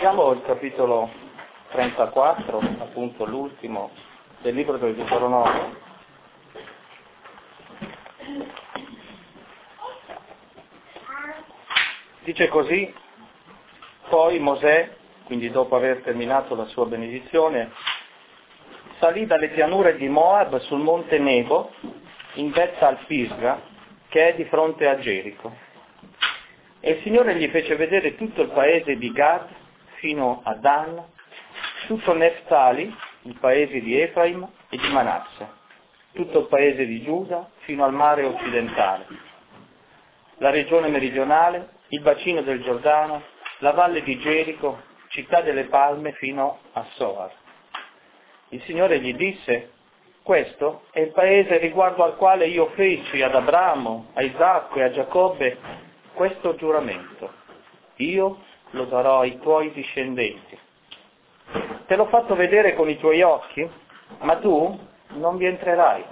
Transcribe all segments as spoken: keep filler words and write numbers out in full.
Siamo il capitolo trentaquattro, appunto l'ultimo del libro del Deuteronomio. Dice così: poi Mosè, quindi dopo aver terminato la sua benedizione, salì dalle pianure di Moab sul monte Nebo, in vetta al Pisga, che è di fronte a Gerico. E il Signore gli fece vedere tutto il paese di Gad fino a Dan, tutto Neftali, i paesi di Efraim e di Manasse, tutto il paese di Giuda fino al mare occidentale, la regione meridionale, il bacino del Giordano, la valle di Gerico, città delle palme fino a Soar. Il Signore gli disse: questo è il paese riguardo al quale io feci ad Abramo, a Isacco e a Giacobbe questo giuramento. Io lo darò ai tuoi discendenti. Te l'ho fatto vedere con i tuoi occhi, ma tu non vi entrerai.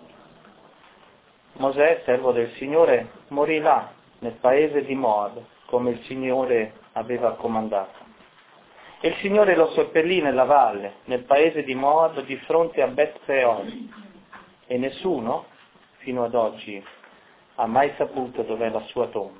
Mosè, servo del Signore, morì là, nel paese di Moab, come il Signore aveva comandato. E il Signore lo seppellì nella valle, nel paese di Moab, di fronte a Bet Peor. E nessuno, fino ad oggi, ha mai saputo dov'è la sua tomba.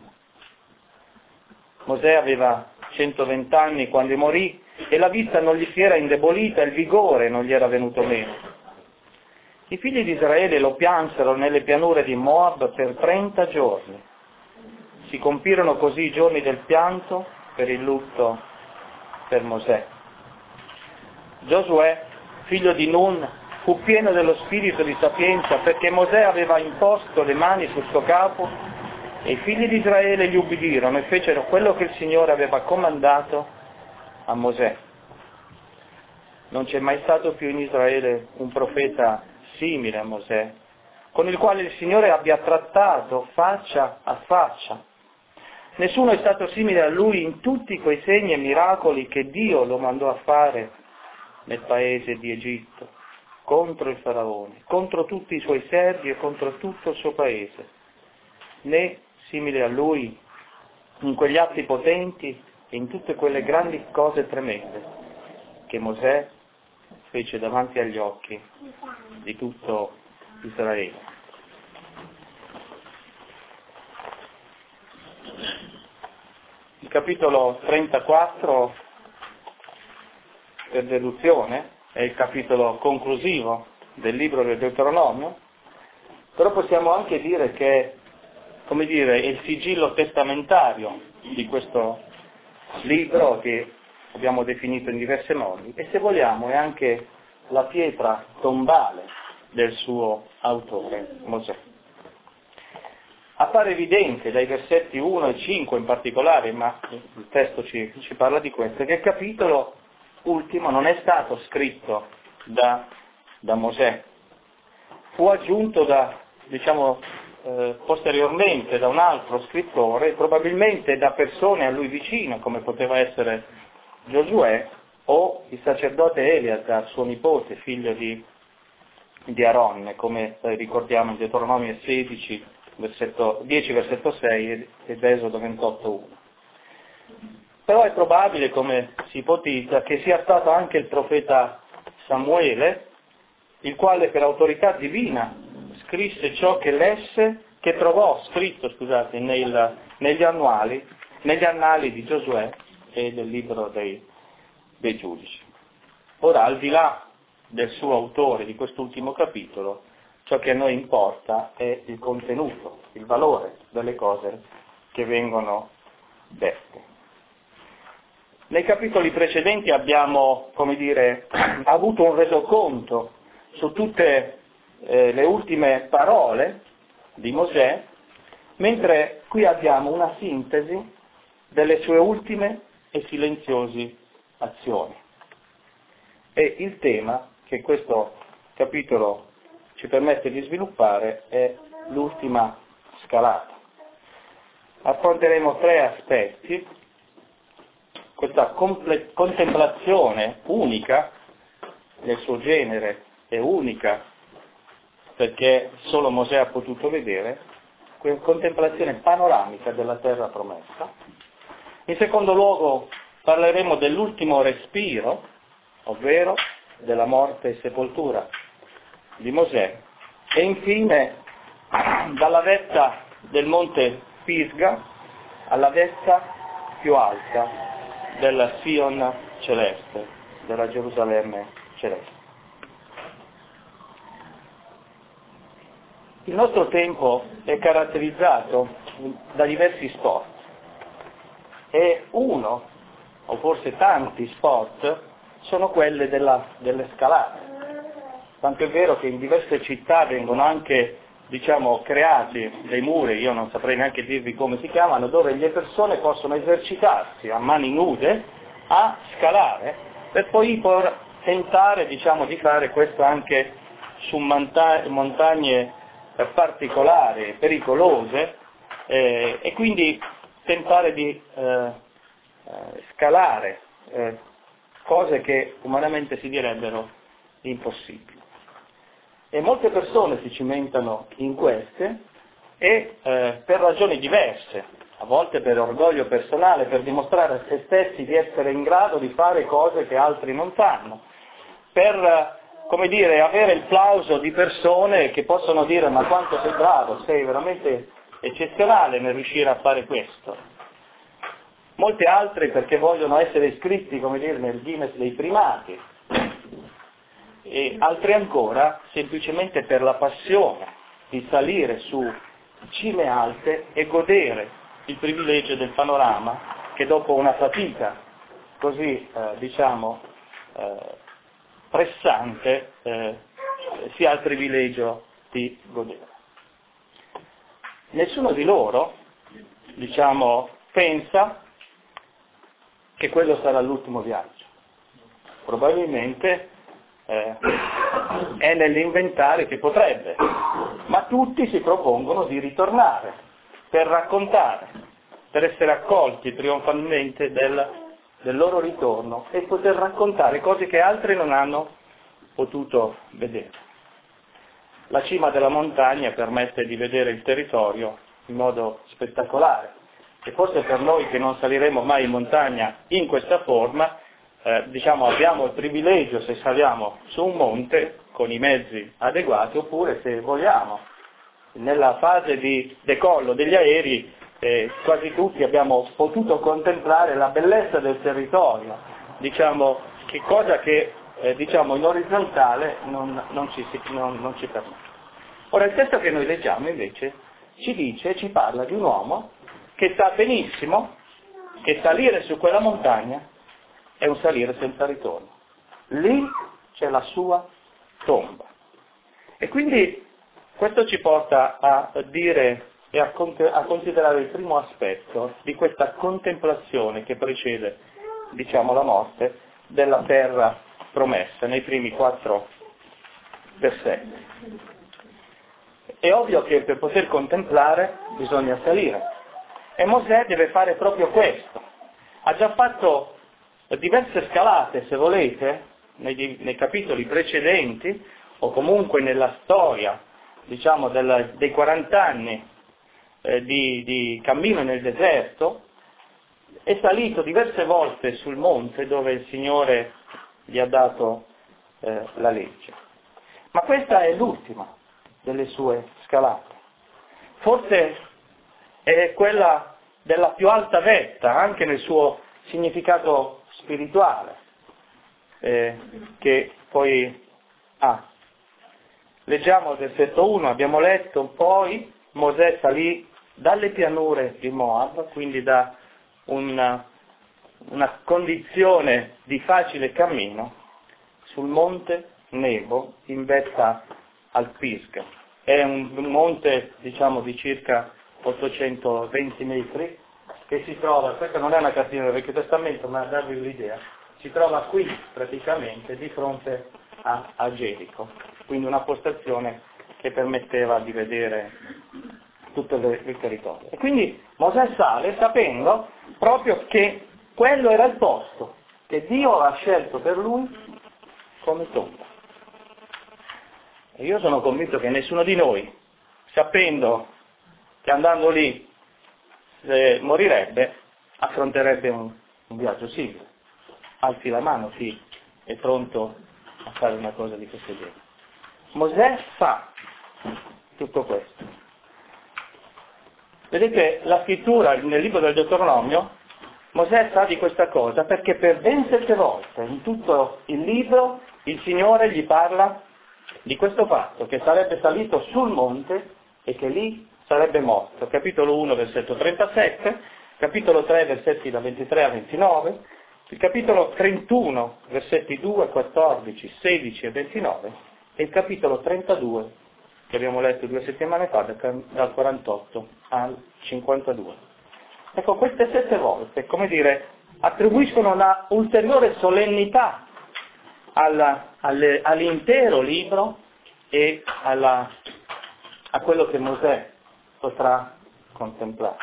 Mosè aveva centoventi anni quando morì e la vista non gli si era indebolita, il vigore non gli era venuto meno. I figli di Israele lo piansero nelle pianure di Moab per trenta giorni. Si compirono così i giorni del pianto per il lutto per Mosè. Giosuè, figlio di Nun, fu pieno dello spirito di sapienza perché Mosè aveva imposto le mani sul suo capo e i figli di Israele gli ubbidirono e fecero quello che il Signore aveva comandato a Mosè. Non c'è mai stato più in Israele un profeta simile a Mosè, con il quale il Signore abbia trattato faccia a faccia. Nessuno è stato simile a lui in tutti quei segni e miracoli che Dio lo mandò a fare nel paese di Egitto, contro il Faraone, contro tutti i suoi servi e contro tutto il suo paese, né simile a lui in quegli atti potenti e in tutte quelle grandi cose tremende che Mosè fece davanti agli occhi di tutto Israele. Il capitolo trentaquattro, per deduzione, è il capitolo conclusivo del libro del Deuteronomio, però possiamo anche dire che, come dire, è il sigillo testamentario di questo libro che abbiamo definito in diversi modi e, se vogliamo, è anche la pietra tombale del suo autore, Mosè. Appare evidente dai versetti uno e cinque in particolare, ma il testo ci, ci parla di questo, che il capitolo ultimo non è stato scritto da, da Mosè, fu aggiunto da, diciamo, eh, posteriormente da un altro scrittore, probabilmente da persone a lui vicine, come poteva essere Giosuè o il sacerdote Eleazar, suo nipote, figlio di, di Aaron, come ricordiamo in Deuteronomio sedici, versetto, dieci, versetto sei ed Esodo ventotto, uno. Però è probabile, come si ipotizza, che sia stato anche il profeta Samuele, il quale per autorità divina scrisse ciò che lesse, che trovò scritto, scusate, nel, negli annuali, negli annali di Giosuè e del libro dei, dei giudici. Ora, al di là del suo autore di quest'ultimo capitolo, ciò che a noi importa è il contenuto, il valore delle cose che vengono dette. Nei capitoli precedenti abbiamo, come dire, avuto un resoconto su tutte eh, le ultime parole di Mosè, mentre qui abbiamo una sintesi delle sue ultime e silenziose azioni. E il tema che questo capitolo ci permette di sviluppare è l'ultima scalata. Affronteremo tre aspetti: questa comple- contemplazione unica nel suo genere e unica perché solo Mosè ha potuto vedere, quella contemplazione panoramica della terra promessa. In secondo luogo parleremo dell'ultimo respiro, ovvero della morte e sepoltura di Mosè, e infine dalla vetta del monte Pisga alla vetta più alta della Sion celeste, della Gerusalemme celeste. Il nostro tempo è caratterizzato da diversi sport e uno, o forse tanti sport, sono quelli della, delle scalate. Tanto è vero che in diverse città vengono anche, diciamo, creati dei muri, io non saprei neanche dirvi come si chiamano, dove le persone possono esercitarsi a mani nude a scalare per poi por tentare, diciamo, di fare questo anche su monta- montagne particolari, pericolose, eh, e quindi tentare di eh, eh, scalare eh, cose che umanamente si direbbero impossibili. E molte persone si cimentano in queste e eh, per ragioni diverse, a volte per orgoglio personale, per dimostrare a se stessi di essere in grado di fare cose che altri non fanno, per, come dire, avere il plauso di persone che possono dire ma quanto sei bravo, sei veramente eccezionale nel riuscire a fare questo. Molte altre perché vogliono essere iscritti, come dire, nel Guinness dei primati, e altre ancora semplicemente per la passione di salire su cime alte e godere il privilegio del panorama che dopo una fatica così, eh, diciamo, eh, pressante, eh, si ha il privilegio di godere. Nessuno di loro, diciamo, pensa che quello sarà l'ultimo viaggio. Probabilmente eh, è nell'inventare che potrebbe, ma tutti si propongono di ritornare per raccontare, per essere accolti trionfalmente del, del loro ritorno e poter raccontare cose che altri non hanno potuto vedere. La cima della montagna permette di vedere il territorio in modo spettacolare e forse per noi che non saliremo mai in montagna in questa forma, eh, diciamo abbiamo il privilegio se saliamo su un monte con i mezzi adeguati, oppure se vogliamo nella fase di decollo degli aerei eh, quasi tutti abbiamo potuto contemplare la bellezza del territorio, diciamo che cosa che eh, diciamo in orizzontale non, non, ci, non, non ci permette. Ora il testo che noi leggiamo invece ci dice, ci parla di un uomo che sa benissimo che salire su quella montagna è un salire senza ritorno. Lì c'è la sua tomba. E quindi questo ci porta a dire e a, a considerare il primo aspetto di questa contemplazione che precede, diciamo, la morte della terra promessa, nei primi quattro versetti. È ovvio che per poter contemplare bisogna salire. E Mosè deve fare proprio questo. Ha già fatto diverse scalate, se volete, nei, nei capitoli precedenti, o comunque nella storia, diciamo, del, dei quaranta anni eh, di, di cammino nel deserto, è salito diverse volte sul monte dove il Signore gli ha dato eh, la legge. Ma questa è l'ultima delle sue scalate. Forse è quella della più alta vetta, anche nel suo significato spirituale, eh, che poi ha. Leggiamo il versetto uno, abbiamo letto, poi Mosè salì dalle pianure di Moab, quindi da una, una condizione di facile cammino, sul monte Nebo, in vetta al Pisga. È un monte, diciamo, di circa ottocentoventi metri, che si trova, questa non è una cartina del Vecchio Testamento, ma a darvi l'idea, si trova qui praticamente di fronte a, a Gerico, quindi una postazione che permetteva di vedere tutto il, il territorio. E quindi Mosè sale sapendo proprio che quello era il posto che Dio aveva scelto per lui come tomba. E io sono convinto che nessuno di noi, sapendo che andando lì eh, morirebbe, affronterebbe un, un viaggio simile. Alzi la mano chi è pronto a fare una cosa di questo genere. Mosè fa tutto questo. Vedete, la scrittura nel libro del Deuteronomio, Mosè sa di questa cosa perché per ben sette volte in tutto il libro il Signore gli parla di questo fatto, che sarebbe salito sul monte e che lì sarebbe morto. Capitolo uno, versetto trentasette, capitolo tre, versetti da ventitré a ventinove, il capitolo trentuno, versetti due, quattordici, sedici e ventinove, e il capitolo trentadue, che abbiamo letto due settimane fa, dal quarantotto al cinquantadue. Ecco, queste sette volte, come dire, attribuiscono una ulteriore solennità alla, alle, all'intero libro e alla, a quello che Mosè potrà contemplare.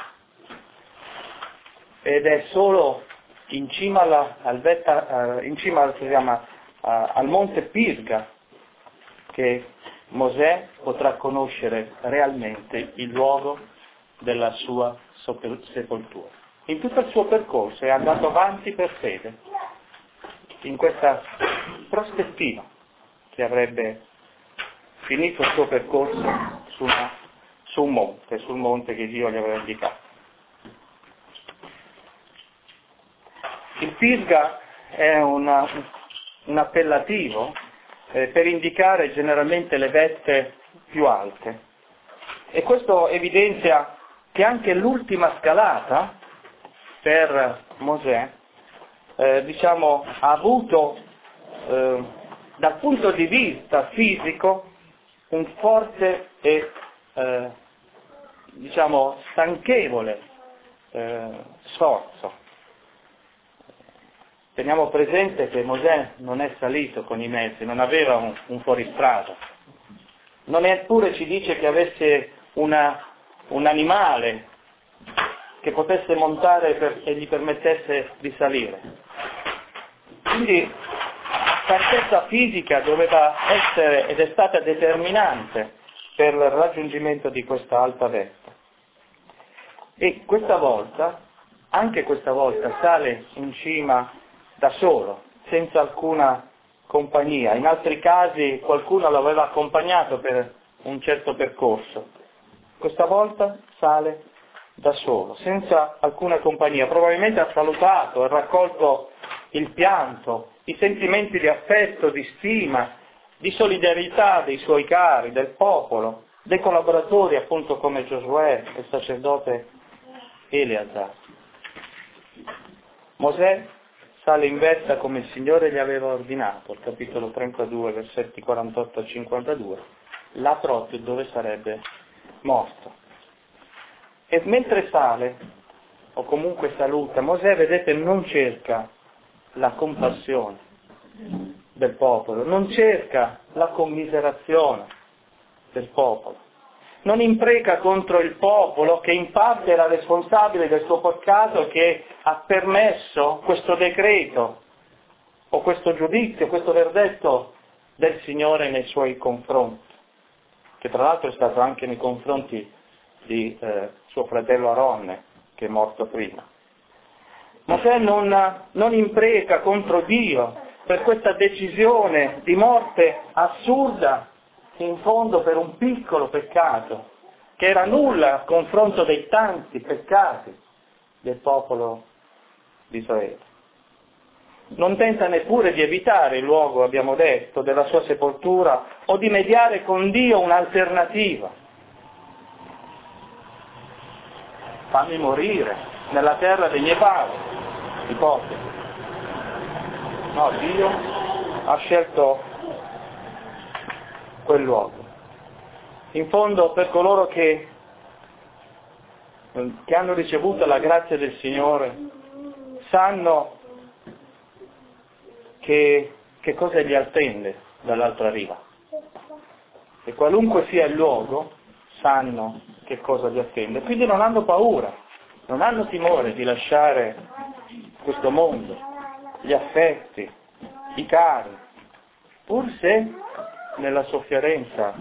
Ed è solo in cima, alla, al, vetta, uh, in cima si chiama, uh, al monte Pisga che Mosè potrà conoscere realmente il luogo della sua sepoltura. In tutto il suo percorso è andato avanti per fede, in questa prospettiva che avrebbe finito il suo percorso su, una, su un monte, sul monte che Dio gli aveva indicato. Il Pisga è una, un appellativo eh, per indicare generalmente le vette più alte, e questo evidenzia che anche l'ultima scalata per Mosè eh, diciamo, ha avuto eh, dal punto di vista fisico un forte e eh, diciamo stanchevole eh, sforzo. Teniamo presente che Mosè non è salito con i mezzi, non aveva un, un fuoristrada, non neppure ci dice che avesse una, un animale che potesse montare per, e gli permettesse di salire. Quindi la stanchezza fisica doveva essere ed è stata determinante per il raggiungimento di questa alta vetta. E questa volta, anche questa volta, sale in cima da solo, senza alcuna compagnia. In altri casi qualcuno lo aveva accompagnato per un certo percorso. Questa volta sale da solo, senza alcuna compagnia. Probabilmente ha salutato, ha raccolto il pianto, i sentimenti di affetto, di stima, di solidarietà dei suoi cari, del popolo, dei collaboratori appunto come Giosuè e il sacerdote Eleazar. Mosè sale in vetta come il Signore gli aveva ordinato, il capitolo trentadue, versetti quarantotto a cinquantadue, là proprio dove sarebbe morto. E mentre sale, o comunque saluta, Mosè, vedete, non cerca la compassione del popolo, non cerca la commiserazione del popolo, non impreca contro il popolo che in parte era responsabile del suo peccato, che ha permesso questo decreto o questo giudizio, questo verdetto del Signore nei suoi confronti, che tra l'altro è stato anche nei confronti di eh, suo fratello Aronne, che è morto prima. Mosè non, non impreca contro Dio per questa decisione di morte assurda, in fondo per un piccolo peccato, che era nulla a confronto dei tanti peccati del popolo di Israele. Non tenta neppure di evitare il luogo, abbiamo detto, della sua sepoltura o di mediare con Dio un'alternativa. Fammi morire nella terra dei miei padri, ipotesi. No, Dio ha scelto quel luogo. In fondo, per coloro che, che hanno ricevuto la grazia del Signore, sanno che, che cosa gli attende dall'altra riva. E qualunque sia il luogo, sanno che cosa gli attende. Quindi non hanno paura, non hanno timore di lasciare questo mondo, gli affetti, i cari, pur se nella sofferenza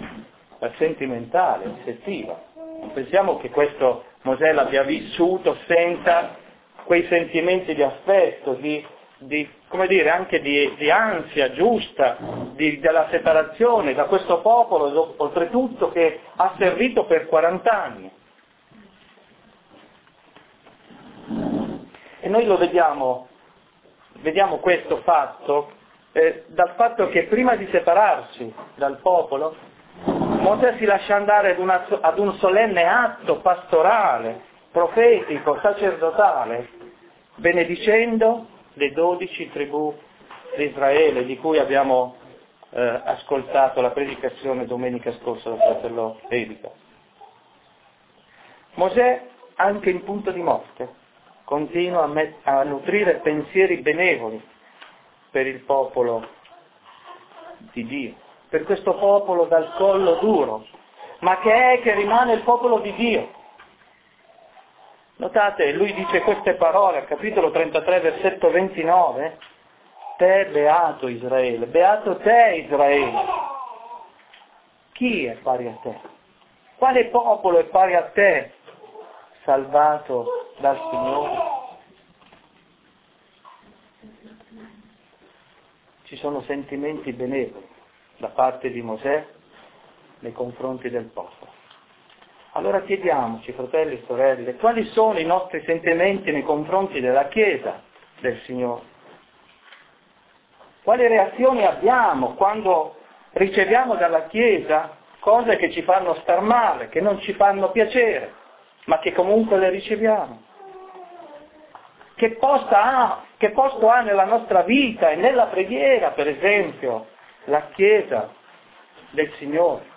sentimentale, affettiva. Non pensiamo che questo Mosè l'abbia vissuto senza quei sentimenti di affetto, di, di come dire, anche di, di ansia giusta, di, della separazione da questo popolo, oltretutto, che ha servito per quaranta anni. E noi lo vediamo, vediamo questo fatto eh, dal fatto che prima di separarsi dal popolo, Mosè si lascia andare ad, una, ad un solenne atto pastorale, profetico, sacerdotale, benedicendo le dodici tribù di Israele, di cui abbiamo eh, ascoltato la predicazione domenica scorsa dal fratello Edica. Mosè, anche in punto di morte, continua a, met- a nutrire pensieri benevoli per il popolo di Dio, per questo popolo dal collo duro, ma che è e che rimane il popolo di Dio. Notate, lui dice queste parole al capitolo trentatré, versetto ventinove, te beato Israele, beato te Israele. Chi è pari a te? Quale popolo è pari a te, salvato dal Signore? Ci sono sentimenti benevoli da parte di Mosè nei confronti del popolo. Allora chiediamoci, fratelli e sorelle, quali sono i nostri sentimenti nei confronti della Chiesa del Signore? Quali reazioni abbiamo quando riceviamo dalla Chiesa cose che ci fanno star male, che non ci fanno piacere, ma che comunque le riceviamo? Che posto ha, che posto ha nella nostra vita e nella preghiera, per esempio, la Chiesa del Signore?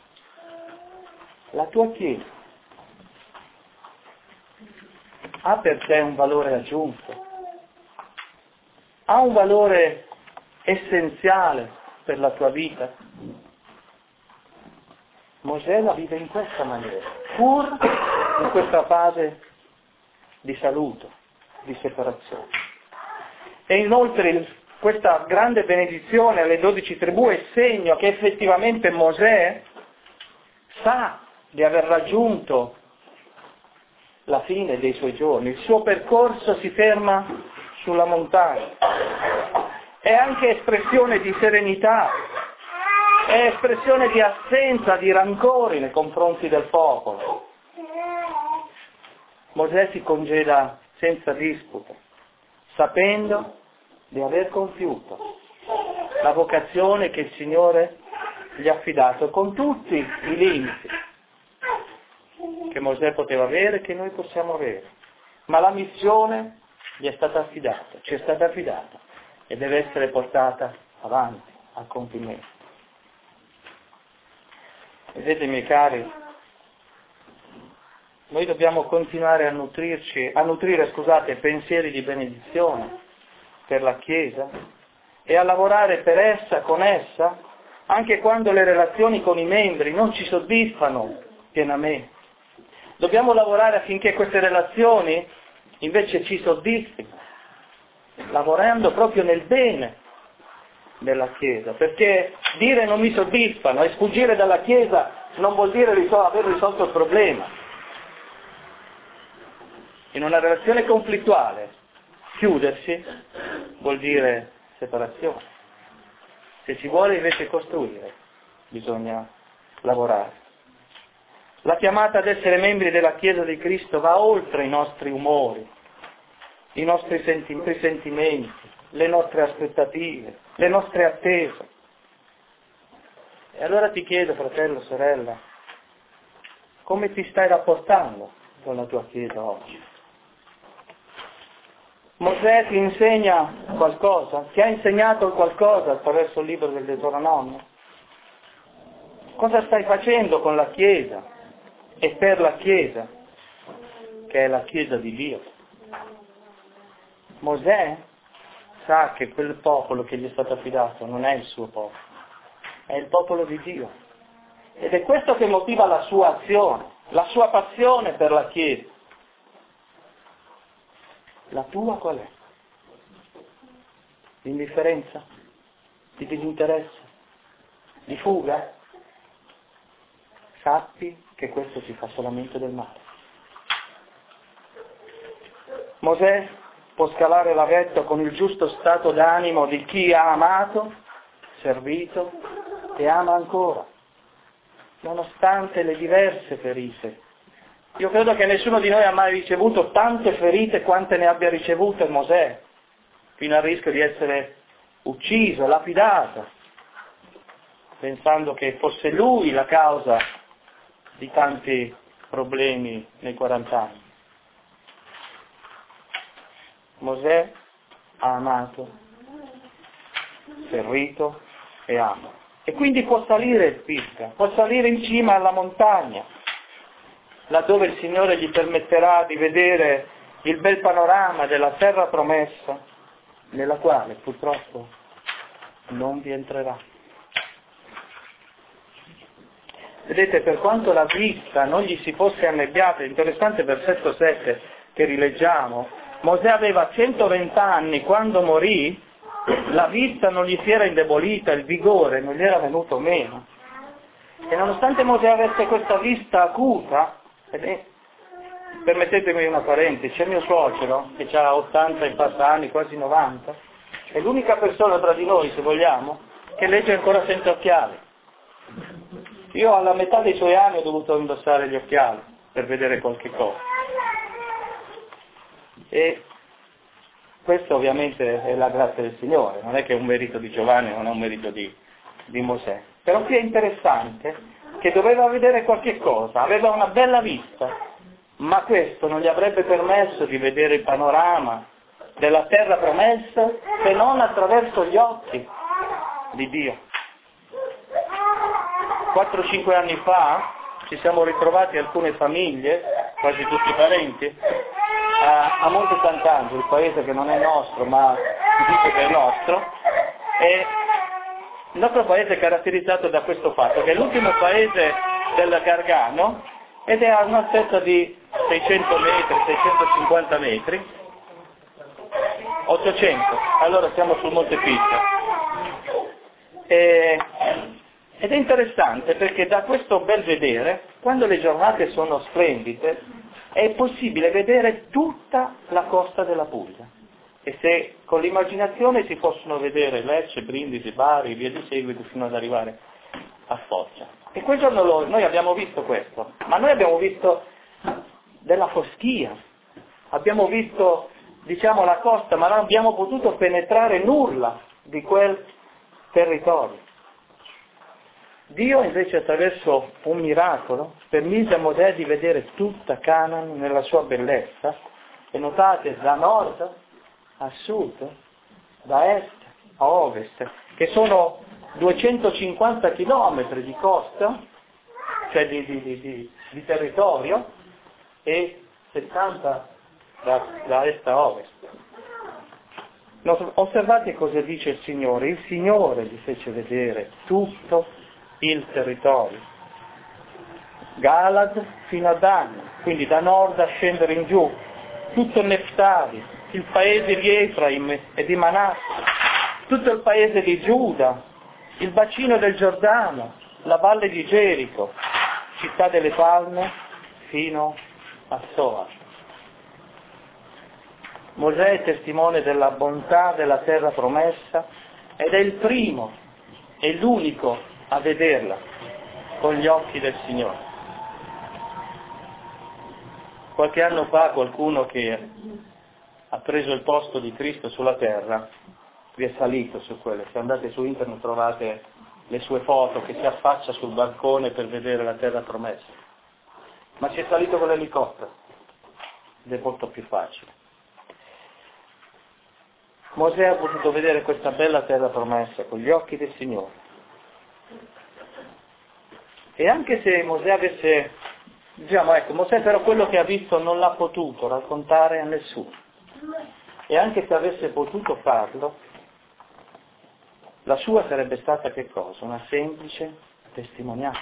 La tua Chiesa ha per te un valore aggiunto? Ha un valore essenziale per la tua vita? Mosè la vive in questa maniera, pur in questa fase di saluto, di separazione. E inoltre il, questa grande benedizione alle dodici tribù è segno che effettivamente Mosè sa di aver raggiunto la fine dei suoi giorni, il suo percorso si ferma sulla montagna. È anche espressione di serenità, è espressione di assenza di rancori nei confronti del popolo. Mosè si congeda senza dispute, sapendo di aver compiuto la vocazione che il Signore gli ha affidato, con tutti i limiti che Mosè poteva avere e che noi possiamo avere. Ma la missione gli è stata affidata, ci è stata affidata e deve essere portata avanti, a compimento. Vedete, miei cari, noi dobbiamo continuare a nutrirci, a nutrire, scusate, pensieri di benedizione per la Chiesa e a lavorare per essa, con essa, anche quando le relazioni con i membri non ci soddisfano pienamente. Dobbiamo lavorare affinché queste relazioni invece ci soddisfino, lavorando proprio nel bene della Chiesa, perché dire non mi soddisfano e sfuggire dalla Chiesa non vuol dire risol- aver risolto il problema. In una relazione conflittuale chiudersi vuol dire separazione. Se si vuole invece costruire, bisogna lavorare. La chiamata ad essere membri della Chiesa di Cristo va oltre i nostri umori, i nostri senti- sentimenti, le nostre aspettative, le nostre attese. E allora ti chiedo, fratello, sorella, come ti stai rapportando con la tua Chiesa oggi? Mosè ti insegna qualcosa? Ti ha insegnato qualcosa attraverso il libro del Deuteronomio? Cosa stai facendo con la Chiesa e per la Chiesa, che è la Chiesa di Dio? Mosè sa che quel popolo che gli è stato affidato non è il suo popolo, è il popolo di Dio. Ed è questo che motiva la sua azione, la sua passione per la Chiesa. La tua qual è? Di indifferenza? Di disinteresse? Di fuga? Sappi che questo ti fa solamente del male. Mosè può scalare la vetta con il giusto stato d'animo di chi ha amato, servito e ama ancora, nonostante le diverse ferite. Io credo che nessuno di noi ha mai ricevuto tante ferite quante ne abbia ricevute Mosè, fino al rischio di essere ucciso, lapidato, pensando che fosse lui la causa di tanti problemi nei quaranta anni. Mosè ha amato, servito e ama. E quindi può salire il Pisga, può salire in cima alla montagna, laddove il Signore gli permetterà di vedere il bel panorama della terra promessa, nella quale purtroppo non vi entrerà. Vedete, per quanto la vista non gli si fosse annebbiata, è interessante il versetto sette che rileggiamo, Mosè aveva centoventi anni quando morì, la vista non gli si era indebolita, il vigore non gli era venuto meno. E nonostante Mosè avesse questa vista acuta, ed permettetemi una parentesi, c'è mio suocero che ha ottanta e passa anni, quasi novanta, è l'unica persona tra di noi, se vogliamo, che legge ancora senza occhiali. Io alla metà dei suoi anni ho dovuto indossare gli occhiali per vedere qualche cosa. E questo ovviamente è la grazia del Signore, non è che è un merito di Giovanni, non è un merito di, di Mosè. Però qui è interessante che doveva vedere qualche cosa, aveva una bella vista, ma questo non gli avrebbe permesso di vedere il panorama della terra promessa se non attraverso gli occhi di Dio. quattro cinque anni fa ci siamo ritrovati alcune famiglie, quasi tutti parenti, a, a Monte Sant'Angelo, il paese che non è nostro ma si dice che è nostro, e il nostro paese è caratterizzato da questo fatto, che è l'ultimo paese del Gargano ed è a un'altezza di seicento metri, seicentocinquanta metri, ottocento, allora siamo sul Monte Pizza. E, ed è interessante perché da questo bel vedere, quando le giornate sono splendide, è possibile vedere tutta la costa della Puglia. E se con l'immaginazione si possono vedere Lecce, Brindisi, Bari, via di seguito fino ad arrivare a Foggia. E quel giorno lo, noi abbiamo visto questo, ma noi abbiamo visto della foschia, abbiamo visto, diciamo, la costa, ma non abbiamo potuto penetrare nulla di quel territorio. Dio invece attraverso un miracolo permise a Mosè di vedere tutta Canaan nella sua bellezza, e notate da nord a sud, da est a ovest, che sono duecentocinquanta chilometri di costa, cioè di, di, di, di, di territorio, e settanta da, da est a ovest. Osservate cosa dice il Signore. Il Signore gli fece vedere tutto il territorio. Galad fino a Dan, quindi da nord a scendere in giù, tutto il Neftali, il paese di Efraim e di Manasse, tutto il paese di Giuda, il bacino del Giordano, la valle di Gerico, città delle palme, fino a Soar. Mosè è testimone della bontà della terra promessa ed è il primo e l'unico a vederla con gli occhi del Signore. Qualche anno fa qualcuno che ha preso il posto di Cristo sulla terra vi è salito su quelle. Se andate su internet trovate le sue foto che si affaccia sul balcone per vedere la terra promessa. Ma ci è salito con l'elicottero ed è molto più facile. Mosè ha potuto vedere questa bella terra promessa con gli occhi del Signore. E anche se Mosè avesse, diciamo ecco, Mosè però quello che ha visto non l'ha potuto raccontare a nessuno. E anche se avesse potuto farlo, la sua sarebbe stata che cosa? Una semplice testimonianza.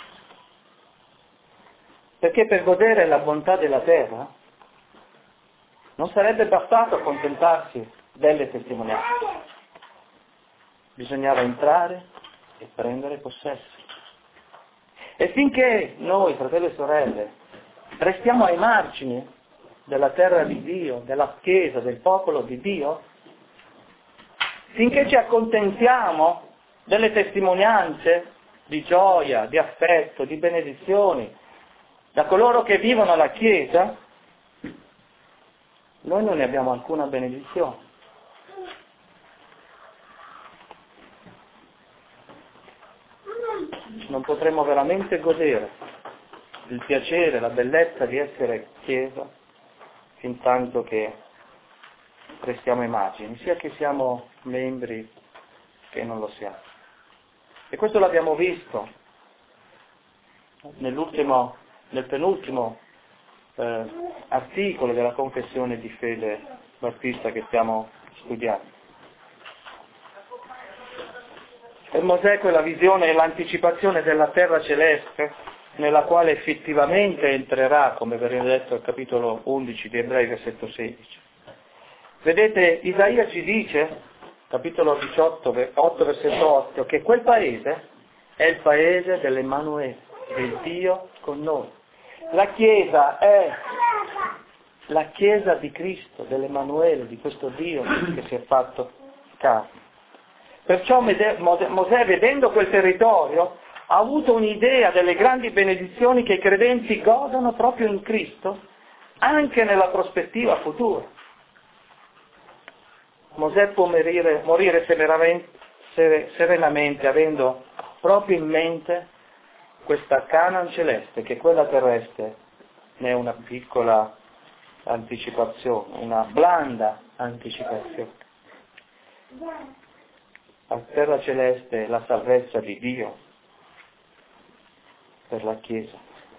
Perché per godere la bontà della terra non sarebbe bastato accontentarsi delle testimonianze. Bisognava entrare e prendere possesso. E finché noi, fratelli e sorelle, restiamo ai margini della terra di Dio, della Chiesa, del popolo di Dio, finché ci accontentiamo delle testimonianze di gioia, di affetto, di benedizioni da coloro che vivono la Chiesa, noi non ne abbiamo alcuna benedizione. Non potremo veramente godere il piacere, la bellezza di essere Chiesa fin tanto che restiamo immagini, sia che siamo membri che non lo siamo. E questo l'abbiamo visto nell'ultimo, nel penultimo eh, articolo della confessione di fede battista che stiamo studiando. Per Mosè quella visione è l'anticipazione della terra celeste nella quale effettivamente entrerà, come viene detto al capitolo undici di Ebrei, versetto sedici. Vedete, Isaia ci dice, capitolo diciotto, otto, versetto otto, che quel paese è il paese dell'Emmanuele, del Dio con noi. La Chiesa è la Chiesa di Cristo, dell'Emmanuele, di questo Dio che si è fatto carne. Perciò Mosè, vedendo quel territorio, ha avuto un'idea delle grandi benedizioni che i credenti godono proprio in Cristo, anche nella prospettiva futura. Mosè può morire, morire serenamente, avendo proprio in mente questa Canaan celeste, che quella terrestre ne è una piccola anticipazione, una blanda anticipazione. La terra celeste è la salvezza di Dio per la Chiesa.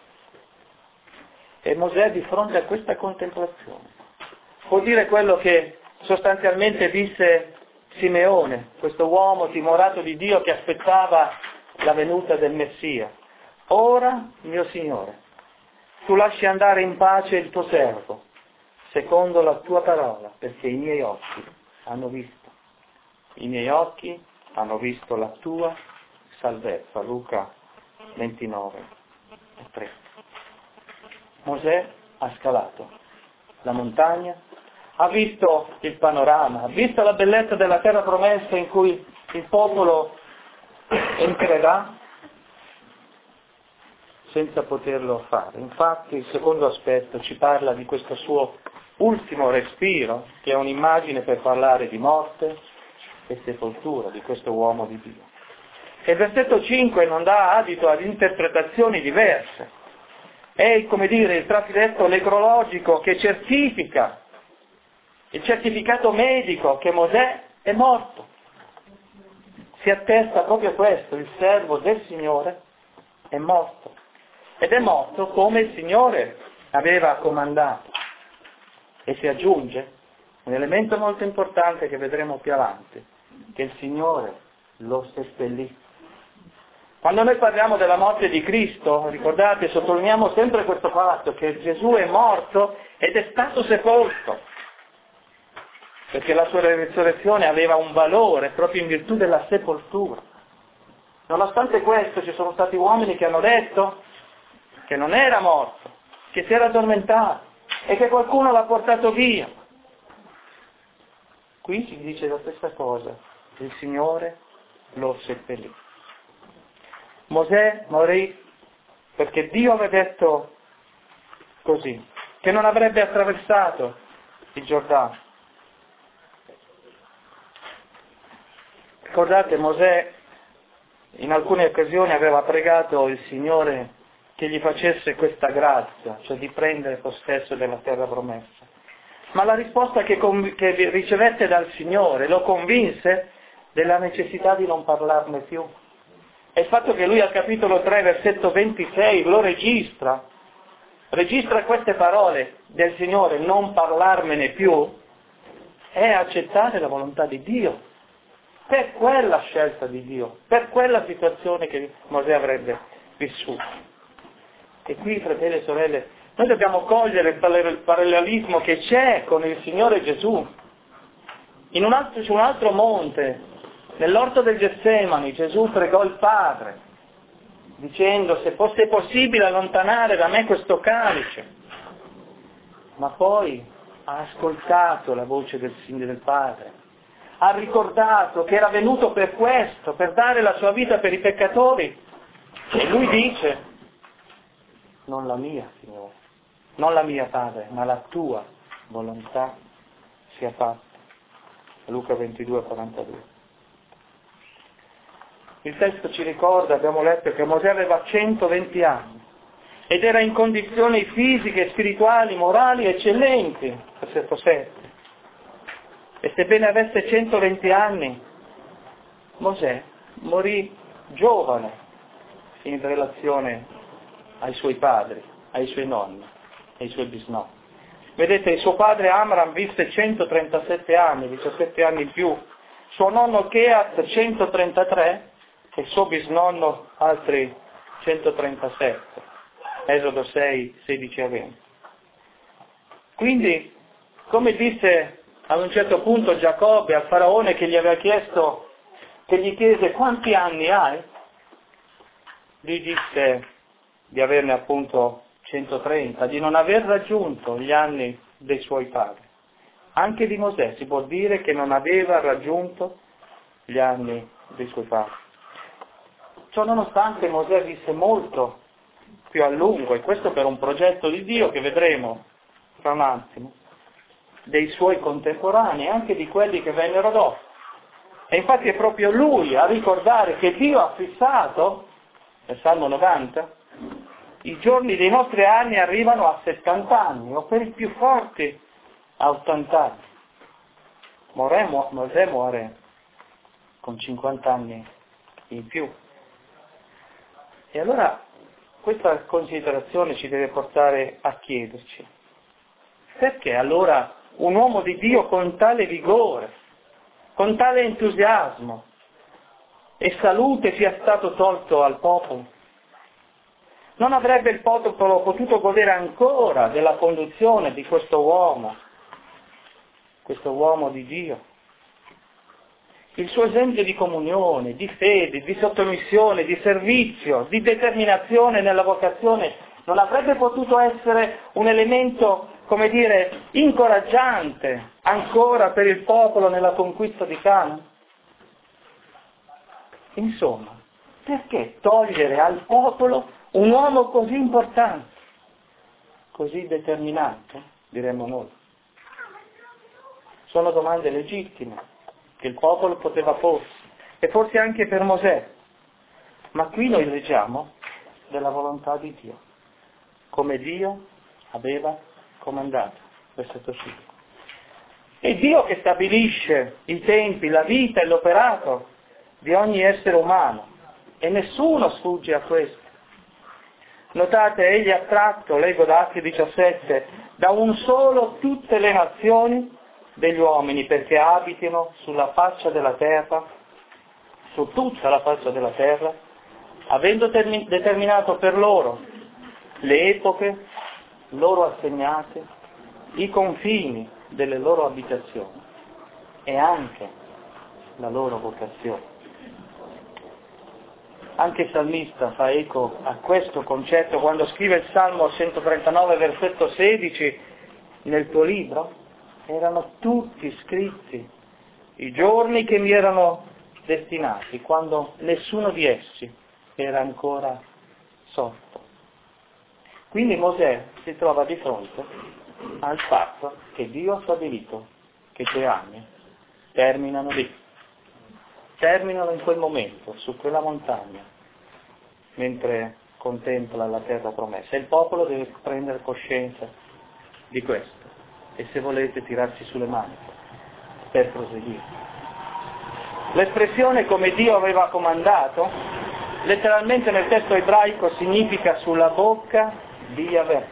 E Mosè, di fronte a questa contemplazione, può dire quello che sostanzialmente disse Simeone, questo uomo timorato di Dio che aspettava la venuta del Messia. Ora, mio Signore, tu lasci andare in pace il tuo servo, secondo la tua parola, perché i miei occhi hanno visto. I miei occhi hanno visto la tua salvezza. Luca ventinove e tre. Mosè ha scalato la montagna, ha visto il panorama, ha visto la bellezza della terra promessa in cui il popolo entrerà senza poterlo fare. Infatti il secondo aspetto ci parla di questo suo ultimo respiro, che è un'immagine per parlare di morte e sepoltura di questo uomo di Dio. E il versetto cinque non dà adito ad interpretazioni diverse. È, come dire, il trascritto necrologico che certifica, il certificato medico che Mosè è morto. Si attesta proprio questo, il servo del Signore è morto. Ed è morto come il Signore aveva comandato. E si aggiunge un elemento molto importante che vedremo più avanti, che il Signore lo seppellì. Quando noi parliamo della morte di Cristo, ricordate, sottolineiamo sempre questo fatto, che Gesù è morto ed è stato sepolto, perché la sua resurrezione aveva un valore proprio in virtù della sepoltura. Nonostante questo ci sono stati uomini che hanno detto che non era morto, che si era addormentato e che qualcuno l'ha portato via. Qui si dice la stessa cosa, il Signore lo seppellì. Mosè morì perché Dio aveva detto così, che non avrebbe attraversato il Giordano. Ricordate, Mosè in alcune occasioni aveva pregato il Signore che gli facesse questa grazia, cioè di prendere possesso della terra promessa. Ma la risposta che, conv- che ricevette dal Signore lo convinse della necessità di non parlarne più. E il fatto che lui al capitolo tre, versetto ventisei, lo registra, registra queste parole del Signore, non parlarmene più, è accettare la volontà di Dio, per quella scelta di Dio, per quella situazione che Mosè avrebbe vissuto. E qui, fratelli e sorelle, noi dobbiamo cogliere il parallelismo che c'è con il Signore Gesù. In un altro, su un altro monte, nell'orto del Getsemani, Gesù pregò il Padre, dicendo: se fosse possibile allontanare da me questo calice. ma poi ha ascoltato la voce del Signore del Padre, ha ricordato che era venuto per questo, per dare la sua vita per i peccatori, e lui dice: non la mia, Signore, non la mia, Padre, ma la tua volontà sia fatta. Luca ventidue, quarantadue. Il testo ci ricorda, abbiamo letto, che Mosè aveva centoventi anni ed era in condizioni fisiche, spirituali, morali eccellenti, versetto sette. E sebbene avesse centoventi anni, Mosè morì giovane in relazione ai suoi padri, ai suoi nonni, ai suoi bisnonni. Vedete, il suo padre Amram visse centotrentasette anni, diciassette anni in più, suo nonno Keat centotrentatré e il suo bisnonno altri centotrentasette, Esodo sei, sedici a venti. Quindi, come disse ad un certo punto Giacobbe al faraone che gli aveva chiesto, che gli chiese quanti anni hai, gli disse di averne appunto centotrenta, di non aver raggiunto gli anni dei suoi padri. Anche di Mosè si può dire che non aveva raggiunto gli anni dei suoi padri. Ciò nonostante Mosè visse molto più a lungo, e questo per un progetto di Dio che vedremo fra un attimo, dei suoi contemporanei e anche di quelli che vennero dopo. E infatti è proprio lui a ricordare che Dio ha fissato, nel Salmo novanta, i giorni dei nostri anni arrivano a settanta anni, o per i più forti a ottanta anni. Mosè muore con cinquanta anni in più. E allora questa considerazione ci deve portare a chiederci: perché allora un uomo di Dio con tale vigore, con tale entusiasmo e salute sia stato tolto al popolo? Non avrebbe il popolo potuto godere ancora della conduzione di questo uomo, questo uomo di Dio? Il suo esempio di comunione, di fede, di sottomissione, di servizio, di determinazione nella vocazione non avrebbe potuto essere un elemento, come dire, incoraggiante ancora per il popolo nella conquista di Canaan? Insomma, perché togliere al popolo un uomo così importante, così determinante, diremmo noi? Sono domande legittime che il popolo poteva porsi, e forse anche per Mosè. Ma qui noi leggiamo della volontà di Dio, come Dio aveva comandato. Versetto cinque. È Dio che stabilisce i tempi, la vita e l'operato di ogni essere umano, e nessuno sfugge a questo. Notate, egli ha tratto, leggo da Atti diciassette, da un solo tutte le nazioni degli uomini perché abitino sulla faccia della terra, su tutta la faccia della terra, avendo termi- determinato per loro le epoche loro assegnate, i confini delle loro abitazioni e anche la loro vocazione. Anche il salmista fa eco a questo concetto quando scrive il Salmo centotrentanove, versetto sedici, nel tuo libro erano tutti scritti i giorni che mi erano destinati, quando nessuno di essi era ancora sorto. Quindi Mosè si trova di fronte al fatto che Dio ha stabilito che i suoi anni terminano lì, terminano in quel momento, su quella montagna, mentre contempla la terra promessa. E il popolo deve prendere coscienza di questo e, se volete, tirarsi sulle mani per proseguire. L'espressione "come Dio aveva comandato", letteralmente nel testo ebraico significa "sulla bocca di Yahweh",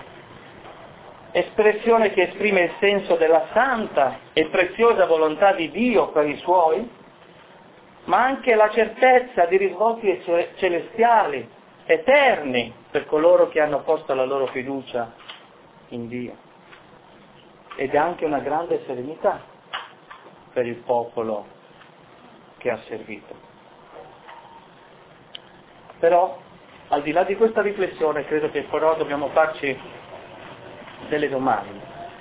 espressione che esprime il senso della santa e preziosa volontà di Dio per i suoi, ma anche la certezza di risvolti celestiali, eterni, per coloro che hanno posto la loro fiducia in Dio. Ed è anche una grande serenità per il popolo che ha servito. Però, al di là di questa riflessione, credo che però dobbiamo farci delle domande.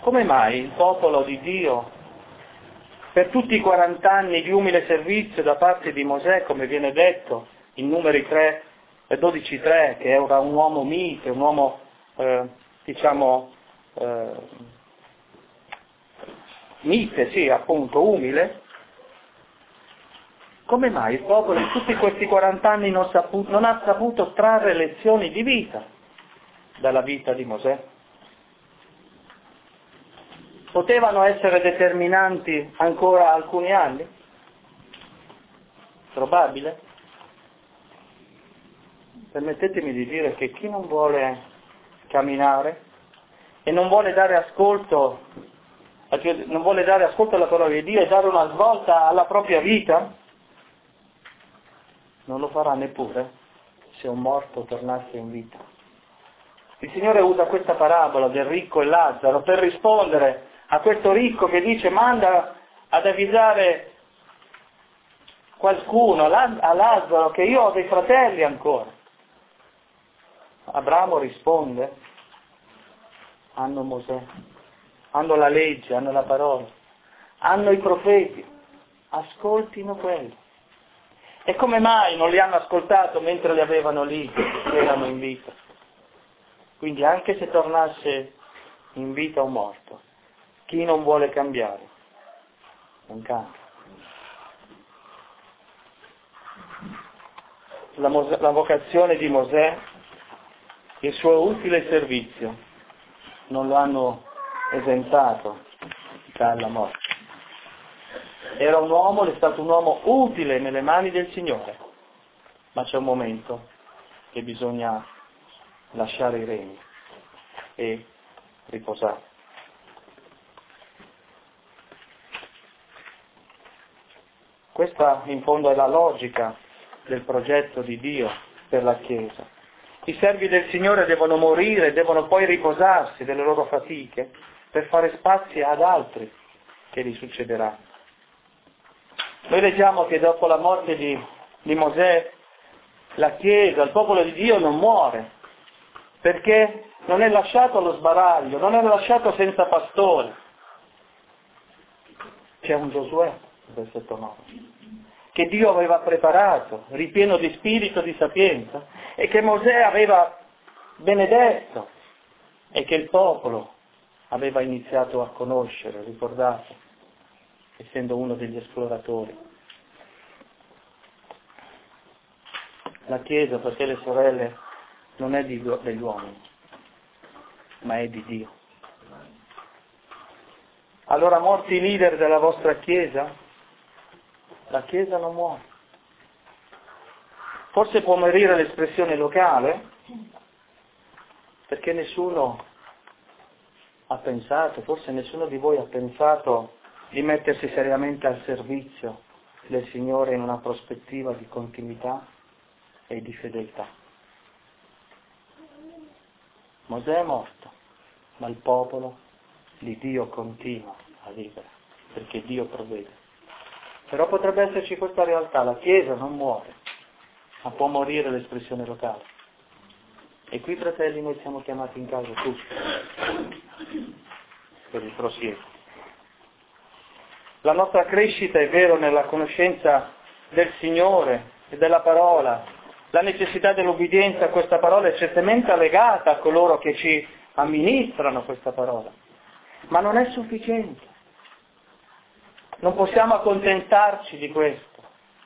come mai il popolo di Dio, per tutti i quarant'anni di umile servizio da parte di Mosè, come viene detto in Numeri tre, dodici tre, che era un uomo mite, un uomo, eh, diciamo, eh, mite, sì, appunto, umile, come mai il popolo in tutti questi quarant'anni non, saputo, non ha saputo trarre lezioni di vita dalla vita di Mosè? Potevano essere determinanti ancora alcuni anni? Probabile? Permettetemi di dire che chi non vuole camminare e non vuole dare ascolto, non vuole dare ascolto alla parola di Dio e dare una svolta alla propria vita, non lo farà neppure se un morto tornasse in vita. Il Signore usa questa parabola del ricco e Lazzaro per rispondere a questo ricco che dice manda ad avvisare qualcuno, a Lazzaro, che io ho dei fratelli ancora. Abramo risponde, hanno Mosè, hanno la legge, hanno la parola, hanno i profeti, ascoltino quelli. E come mai non li hanno ascoltato mentre li avevano lì, che erano in vita? Quindi anche se tornasse in vita un morto, chi non vuole cambiare, non cambia. La, Mosè, la vocazione di Mosè, il suo utile servizio, non lo hanno esentato dalla morte. Era un uomo, è stato un uomo utile nelle mani del Signore, ma c'è un momento che bisogna lasciare i remi e riposare. Questa in fondo è la logica del progetto di Dio per la Chiesa. I servi del Signore devono morire, devono poi riposarsi delle loro fatiche per fare spazio ad altri che li succederanno. Noi leggiamo che dopo la morte di, di Mosè, la Chiesa, il popolo di Dio non muore, perché non è lasciato allo sbaraglio, non è lasciato senza pastore. C'è un Giosuè, versetto nove, che Dio aveva preparato, ripieno di spirito, di sapienza, e che Mosè aveva benedetto, e che il popolo aveva iniziato a conoscere, ricordate, essendo uno degli esploratori. La Chiesa, fratelli e sorelle, non è di, degli uomini, ma è di Dio. Allora, morti i leader della vostra Chiesa, la Chiesa non muore. Forse può morire l'espressione locale, perché nessuno ha pensato, forse nessuno di voi ha pensato di mettersi seriamente al servizio del Signore in una prospettiva di continuità e di fedeltà. Mosè è morto, ma il popolo di Dio continua a vivere, perché Dio provvede. Però potrebbe esserci questa realtà, la Chiesa non muore, ma può morire l'espressione locale. E qui, fratelli, noi siamo chiamati in causa tutti per il prosieguo. La nostra crescita, è vero, nella conoscenza del Signore e della parola, la necessità dell'obbedienza a questa parola è certamente legata a coloro che ci amministrano questa parola, ma non è sufficiente. Non possiamo accontentarci di questo.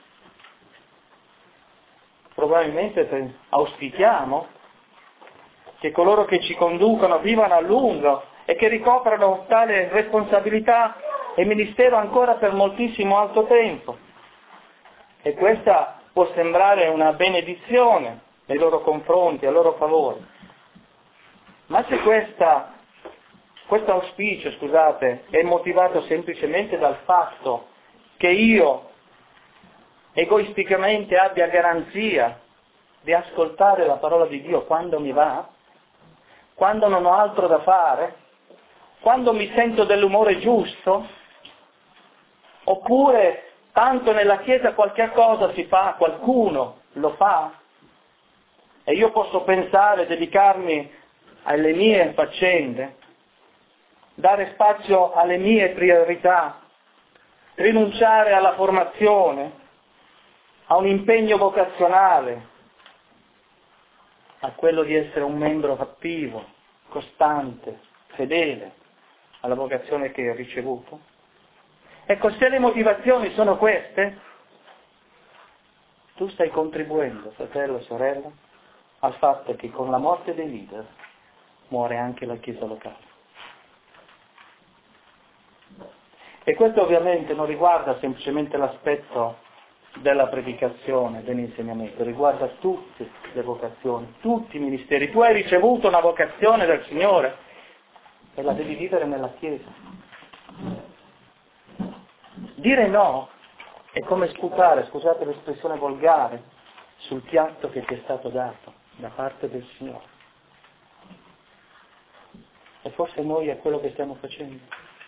Probabilmente auspichiamo che coloro che ci conducono vivano a lungo e che ricoprano tale responsabilità e ministero ancora per moltissimo altro tempo. E questa può sembrare una benedizione nei loro confronti, a loro favore. Ma se questa, questo auspicio, scusate, è motivato semplicemente dal fatto che io egoisticamente abbia garanzia di ascoltare la parola di Dio quando mi va, quando non ho altro da fare, quando mi sento dell'umore giusto, oppure tanto nella Chiesa qualche cosa si fa, qualcuno lo fa, e io posso pensare, dedicarmi alle mie faccende, dare spazio alle mie priorità, rinunciare alla formazione, a un impegno vocazionale, a quello di essere un membro attivo, costante, fedele alla vocazione che ho ricevuto? Ecco, se le motivazioni sono queste, tu stai contribuendo, fratello, sorella, al fatto che con la morte dei leader muore anche la Chiesa locale. E questo ovviamente non riguarda semplicemente l'aspetto della predicazione, dell'insegnamento, riguarda tutte le vocazioni, tutti i ministeri. Tu hai ricevuto una vocazione dal Signore e la devi vivere nella Chiesa. Dire no è come sputare, scusate l'espressione volgare, sul piatto che ti è stato dato da parte del Signore. E forse noi è quello che stiamo facendo.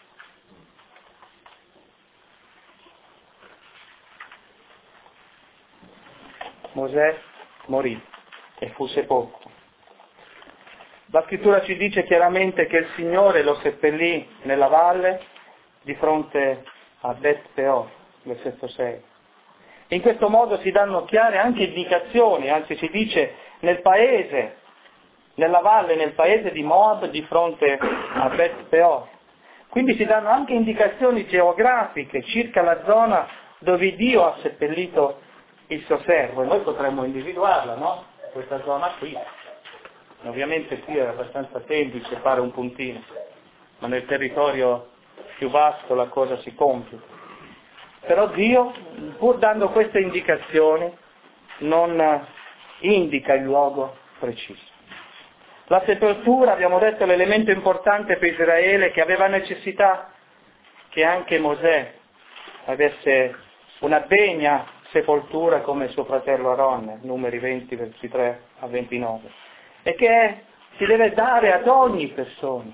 Mosè morì e fu sepolto. La scrittura ci dice chiaramente che il Signore lo seppellì nella valle di fronte a Bet Peor, versetto sei. In questo modo si danno chiare anche indicazioni, anzi si dice nel paese, nella valle, nel paese di Moab di fronte a Bet Peor. Quindi si danno anche indicazioni geografiche circa la zona dove Dio ha seppellito il suo servo, e noi potremmo individuarla, no? Questa zona qui. Ovviamente qui è abbastanza semplice fare un puntino, ma nel territorio più vasto la cosa si complica. Però Dio, pur dando queste indicazioni, non indica il luogo preciso. La sepoltura, abbiamo detto, è l'elemento importante per Israele, che aveva necessità che anche Mosè avesse una degna sepoltura come suo fratello Aaron, numeri venti, ventitré a ventinove, e che si deve dare ad ogni persona.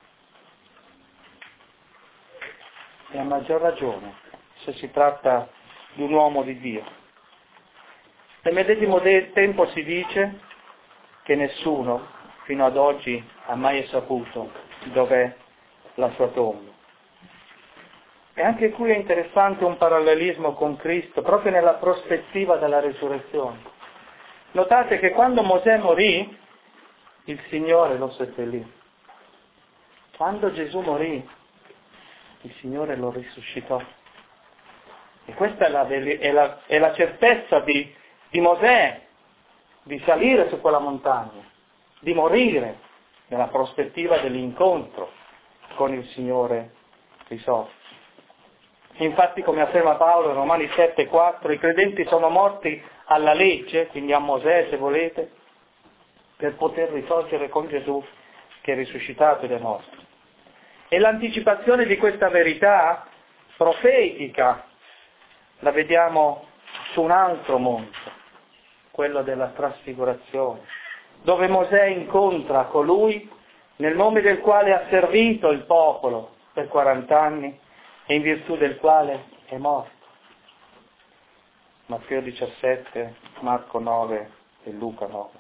E a maggior ragione se si tratta di un uomo di Dio. Nel medesimo de- tempo si dice che nessuno fino ad oggi ha mai saputo dov'è la sua tomba. E anche qui è interessante un parallelismo con Cristo, proprio nella prospettiva della resurrezione. Notate che quando Mosè morì, il Signore lo seppellì. Quando Gesù morì, il Signore lo risuscitò. E questa è la, è la, è la certezza di, di Mosè, di salire su quella montagna, di morire nella prospettiva dell'incontro con il Signore risorto. Infatti, come afferma Paolo in Romani sette quattro, i credenti sono morti alla legge, quindi a Mosè se volete, per poter risorgere con Gesù che è risuscitato ed è morto. E l'anticipazione di questa verità profetica la vediamo su un altro monte, quello della trasfigurazione, dove Mosè incontra colui nel nome del quale ha servito il popolo per quaranta anni e in virtù del quale è morto. Matteo diciassette, Marco nove e Luca nove.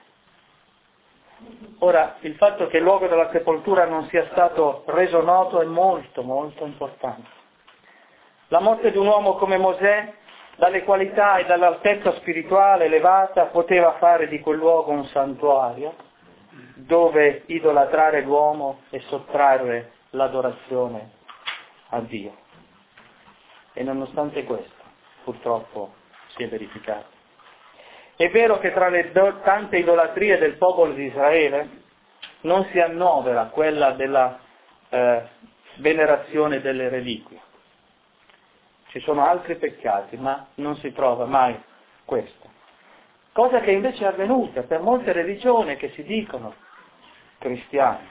Ora, il fatto che il luogo della sepoltura non sia stato reso noto è molto, molto importante. La morte di un uomo come Mosè, dalle qualità e dall'altezza spirituale elevata, poteva fare di quel luogo un santuario dove idolatrare l'uomo e sottrarre l'adorazione a Dio. E nonostante questo, purtroppo, si è verificato. È vero che tra le do- tante idolatrie del popolo di Israele non si annovera quella della eh, venerazione delle reliquie. Ci sono altri peccati, ma non si trova mai questo. Cosa che invece è avvenuta per molte religioni che si dicono cristiane.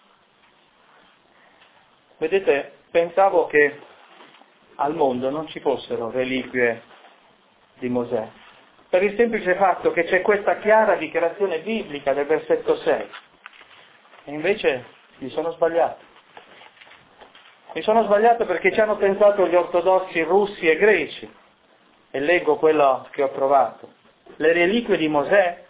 Vedete, pensavo che al mondo non ci fossero reliquie di Mosè, per il semplice fatto che c'è questa chiara dichiarazione biblica del versetto sei. E invece mi sono sbagliato. Mi sono sbagliato perché ci hanno pensato gli ortodossi russi e greci. E leggo quello che ho trovato. Le reliquie di Mosè,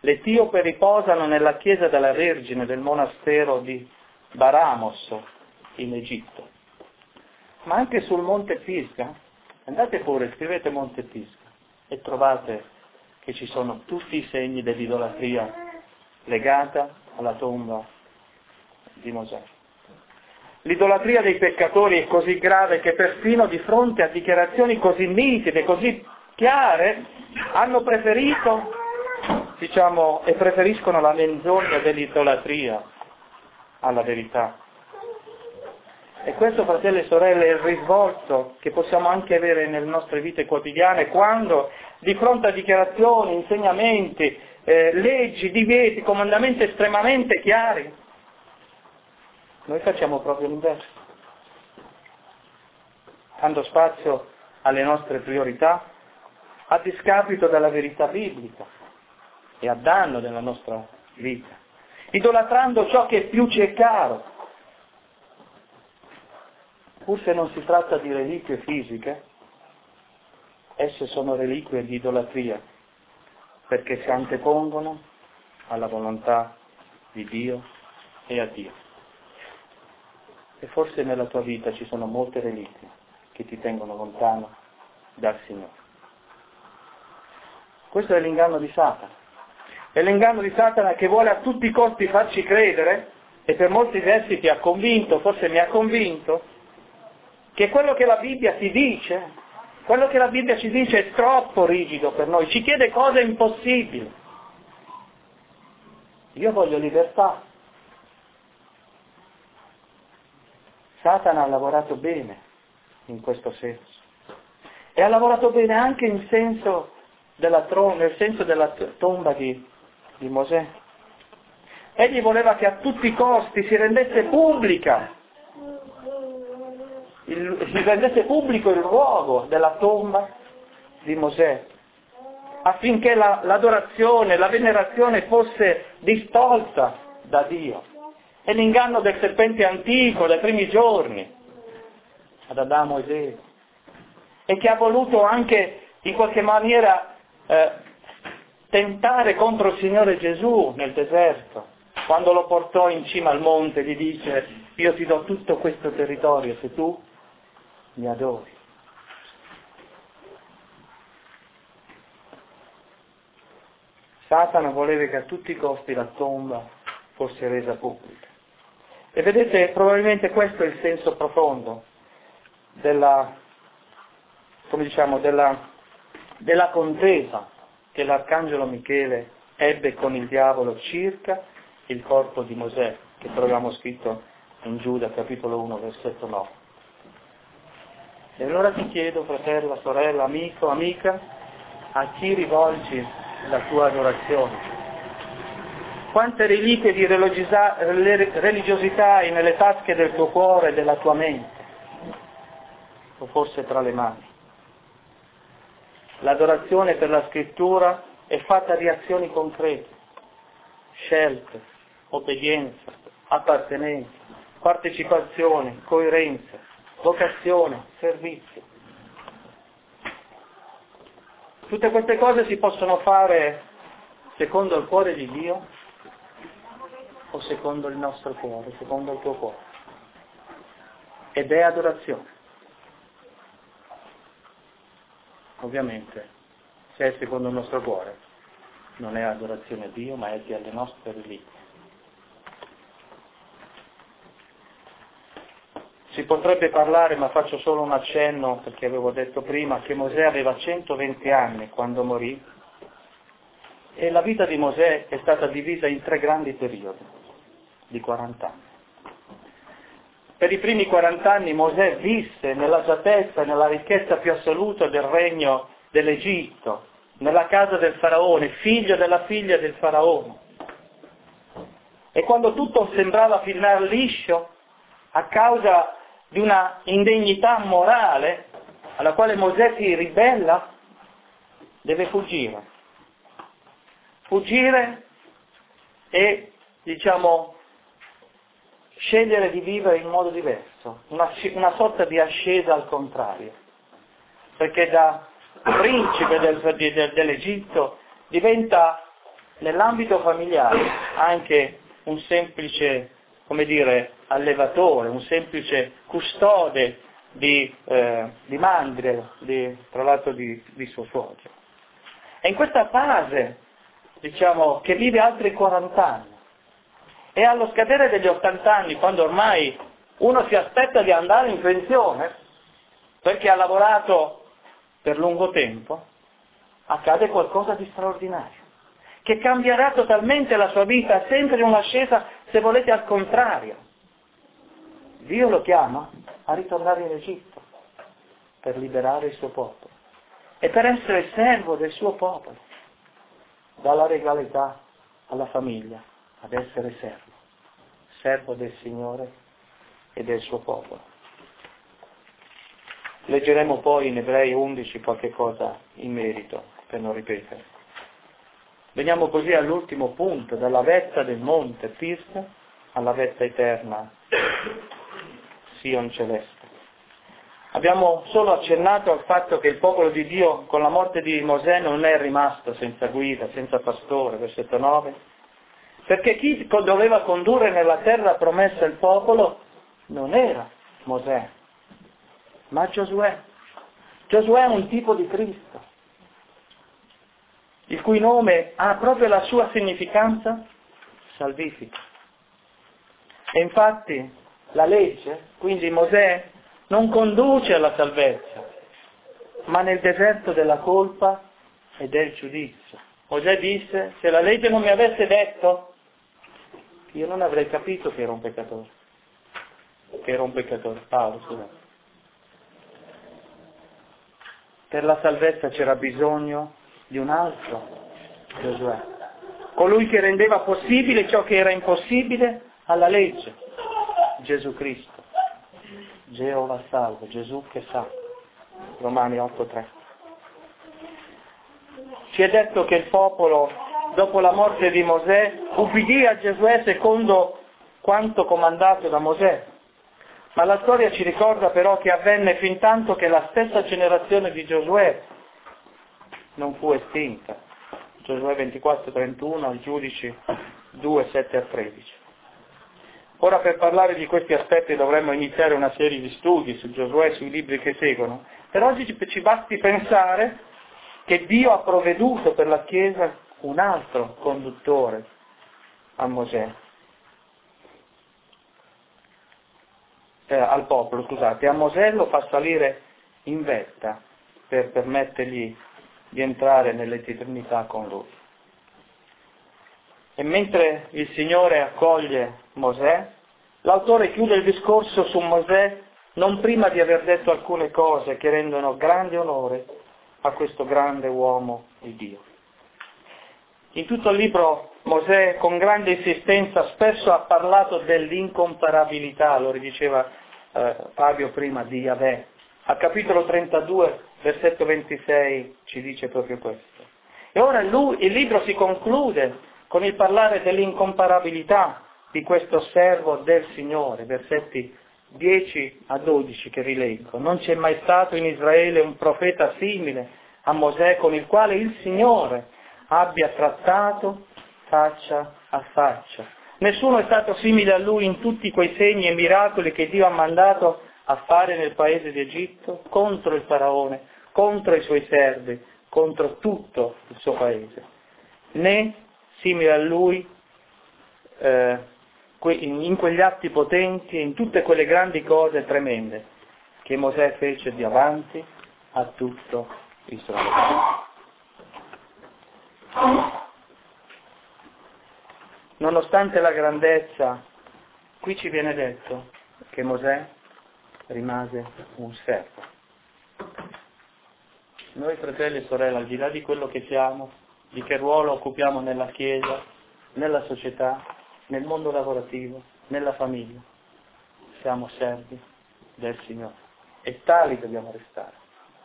l'Etiope riposano nella chiesa della Vergine del monastero di Baramos, in Egitto. Ma anche sul Monte Pisgah, andate pure, scrivete Monte Pisgah e trovate che ci sono tutti i segni dell'idolatria legata alla tomba di Mosè. L'idolatria dei peccatori è così grave che perfino di fronte a dichiarazioni così nitide, così chiare, hanno preferito, diciamo, e preferiscono la menzogna dell'idolatria alla verità. E questo, fratelli e sorelle, è il risvolto che possiamo anche avere nelle nostre vite quotidiane quando, di fronte a dichiarazioni, insegnamenti, eh, leggi, divieti, comandamenti estremamente chiari, noi facciamo proprio l'inverso, dando spazio alle nostre priorità a discapito della verità biblica e a danno della nostra vita, idolatrando ciò che più ci è caro. Pur se non si tratta di reliquie fisiche, esse sono reliquie di idolatria, perché si antepongono alla volontà di Dio e a Dio. E forse nella tua vita ci sono molte reliquie che ti tengono lontano dal Signore. Questo è l'inganno di Satana. È l'inganno di Satana che vuole a tutti i costi farci credere, e per molti versi ti ha convinto, forse mi ha convinto, che quello che la Bibbia ti dice, quello che la Bibbia ci dice è troppo rigido per noi, ci chiede cose impossibili. Io voglio libertà. Satana ha lavorato bene in questo senso. E ha lavorato bene anche in senso della tro- nel senso della tomba di, di Mosè. Egli voleva che a tutti i costi si rendesse pubblica, il, si rendesse pubblico il luogo della tomba di Mosè, affinché la, l'adorazione, la venerazione fosse distolta da Dio. È l'inganno del serpente antico, dai primi giorni, ad Adamo ed Eva, e che ha voluto anche in qualche maniera eh, tentare contro il Signore Gesù nel deserto, quando lo portò in cima al monte, gli dice: io ti do tutto questo territorio se tu mi adori. Satana voleva che a tutti i costi la tomba fosse resa pubblica. E vedete, probabilmente questo è il senso profondo della, come diciamo, della, della contesa che l'arcangelo Michele ebbe con il diavolo circa il corpo di Mosè, che troviamo scritto in Giuda, capitolo uno, versetto nove. E allora ti chiedo, fratello, sorella, amico, amica, a chi rivolgi la tua adorazione? Quante reliquie di religiosità hai nelle tasche del tuo cuore e della tua mente? O forse tra le mani? L'adorazione per la scrittura è fatta di azioni concrete, scelte, obbedienza, appartenenza, partecipazione, coerenza, vocazione, servizio. Tutte queste cose si possono fare secondo il cuore di Dio o secondo il nostro cuore, secondo il tuo cuore. Ed è adorazione. Ovviamente, se è secondo il nostro cuore, non è adorazione a Dio, ma è alle nostre reliquie. Si potrebbe parlare, ma faccio solo un accenno, perché avevo detto prima che Mosè aveva centoventi anni quando morì, e la vita di Mosè è stata divisa in tre grandi periodi di quaranta anni. Per i primi quaranta anni Mosè visse nell'agiatezza e nella ricchezza più assoluta del regno dell'Egitto, nella casa del faraone, figlio della figlia del faraone. E quando tutto sembrava filar liscio, a causa di una indegnità morale alla quale Mosè si ribella, deve fuggire. Fuggire e, diciamo, scegliere di vivere in modo diverso, una, una sorta di ascesa al contrario, perché da principe del, del, dell'Egitto diventa nell'ambito familiare anche un semplice, come dire, allevatore, un semplice custode di, eh, di mandrie, di, tra l'altro di, di suo suocero. E in questa fase, diciamo, che vive altri quaranta anni, e allo scadere degli ottanta anni, quando ormai uno si aspetta di andare in pensione, perché ha lavorato per lungo tempo, accade qualcosa di straordinario, che cambierà totalmente la sua vita, sempre in un'ascesa, se volete, al contrario. Dio lo chiama a ritornare in Egitto per liberare il suo popolo e per essere servo del suo popolo, dalla regalità alla famiglia, ad essere servo, servo del Signore e del suo popolo. Leggeremo poi in Ebrei undici qualche cosa in merito, per non ripetere. Veniamo così all'ultimo punto, dalla vetta del monte Pisga alla vetta eterna Sion celeste. Abbiamo solo accennato al fatto che il popolo di Dio con la morte di Mosè non è rimasto senza guida, senza pastore, versetto nove, perché chi doveva condurre nella terra promessa il popolo non era Mosè, ma Giosuè. Giosuè è un tipo di Cristo, il cui nome ha proprio la sua significanza salvifica. E infatti la legge, quindi Mosè, non conduce alla salvezza, ma nel deserto della colpa e del giudizio. Mosè disse: se la legge non mi avesse detto, io non avrei capito che ero un peccatore. Che ero un peccatore. Paolo, scusate. Per la salvezza c'era bisogno di un altro Giosuè, colui che rendeva possibile ciò che era impossibile alla legge, Gesù Cristo, Geova salva, Gesù che sa, Romani otto tre. Ci è detto che il popolo, dopo la morte di Mosè, ubbidì a Giosuè secondo quanto comandato da Mosè, ma la storia ci ricorda però che avvenne fin tanto che la stessa generazione di Giosuè non fu estinta. Giosuè ventiquattro trentuno, al Giudici due sette a tredici. Ora, per parlare di questi aspetti dovremmo iniziare una serie di studi su Giosuè e sui libri che seguono. Per oggi ci basti pensare che Dio ha provveduto per la Chiesa un altro conduttore a Mosè, eh, al popolo, scusate, a Mosè lo fa salire in vetta per permettergli di entrare nell'eternità con lui. E mentre il Signore accoglie Mosè, l'autore chiude il discorso su Mosè non prima di aver detto alcune cose che rendono grande onore a questo grande uomo di Dio. In tutto il libro Mosè, con grande insistenza, spesso ha parlato dell'incomparabilità, lo ridiceva eh, Fabio prima, di Yahweh. Al capitolo trentadue, versetto ventisei, ci dice proprio questo. E ora lui, il libro si conclude con il parlare dell'incomparabilità di questo servo del Signore, versetti dieci a dodici che rileggo. Non c'è mai stato in Israele un profeta simile a Mosè, con il quale il Signore abbia trattato faccia a faccia. Nessuno è stato simile a lui in tutti quei segni e miracoli che Dio ha mandato a fare nel paese di Egitto, contro il faraone, contro i suoi servi, contro tutto il suo paese. Né simile a lui eh, in quegli atti potenti e in tutte quelle grandi cose tremende che Mosè fece di avanti a tutto Israele. Nonostante la grandezza, qui ci viene detto che Mosè rimase un servo. Noi fratelli e sorelle, al di là di quello che siamo, di che ruolo occupiamo nella Chiesa, nella società, nel mondo lavorativo, nella famiglia, siamo servi del Signore e tali dobbiamo restare.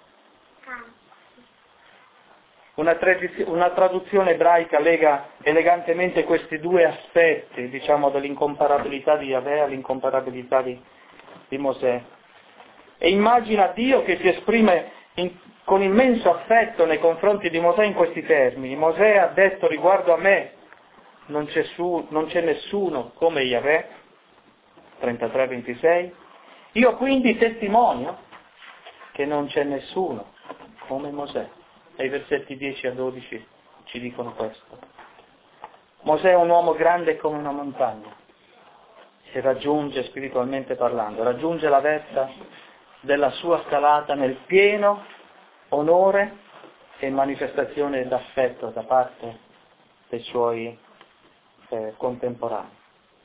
Una, tradiz- una traduzione ebraica lega elegantemente questi due aspetti, diciamo, dell'incomparabilità di Yahweh all'incomparabilità di, di Mosè. E immagina Dio che si esprime in, con immenso affetto nei confronti di Mosè in questi termini. Mosè ha detto riguardo a me, non c'è, su, non c'è nessuno come Yahweh, trentatré ventisei. Io quindi testimonio che non c'è nessuno come Mosè. E i versetti dieci a dodici ci dicono questo. Mosè è un uomo grande come una montagna e raggiunge, spiritualmente parlando, raggiunge la vetta della sua scalata nel pieno onore e manifestazione d'affetto da parte dei suoi eh, contemporanei.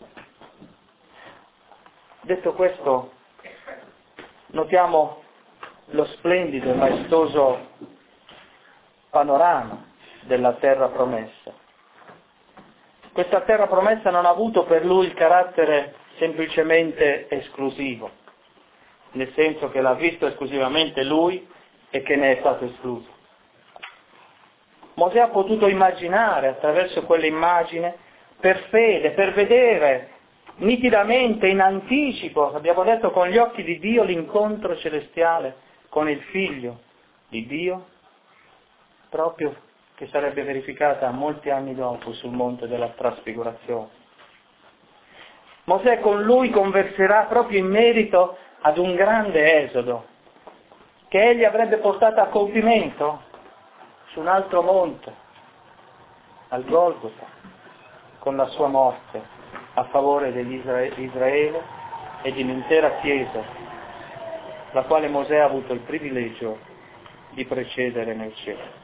Detto questo, notiamo lo splendido e maestoso panorama della terra promessa. Questa terra promessa non ha avuto per lui il carattere semplicemente esclusivo, nel senso che l'ha visto esclusivamente lui e che ne è stato escluso. Mosè ha potuto immaginare attraverso quell'immagine, per fede, per vedere nitidamente, in anticipo, abbiamo detto con gli occhi di Dio, l'incontro celestiale con il Figlio di Dio, proprio che sarebbe verificata molti anni dopo sul monte della trasfigurazione. Mosè con lui converserà proprio in merito ad un grande esodo che egli avrebbe portato a compimento su un altro monte, al Golgota, con la sua morte a favore degli Isra- di Israele e di un'intera Chiesa, la quale Mosè ha avuto il privilegio di precedere nel cielo.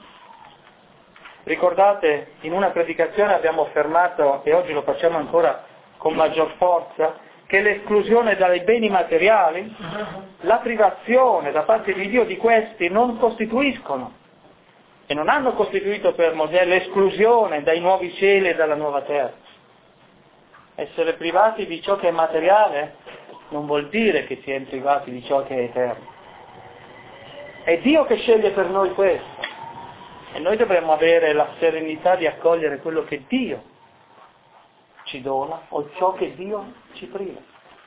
Ricordate, in una predicazione abbiamo affermato, e oggi lo facciamo ancora con maggior forza, che l'esclusione dai beni materiali, la privazione da parte di Dio di questi non costituiscono e non hanno costituito per Mosè l'esclusione dai nuovi cieli e dalla nuova terra. Essere privati di ciò che è materiale non vuol dire che si è privati di ciò che è eterno. È Dio che sceglie per noi questo e noi dovremmo avere la serenità di accogliere quello che Dio ci dona o ciò che Dio ci priva.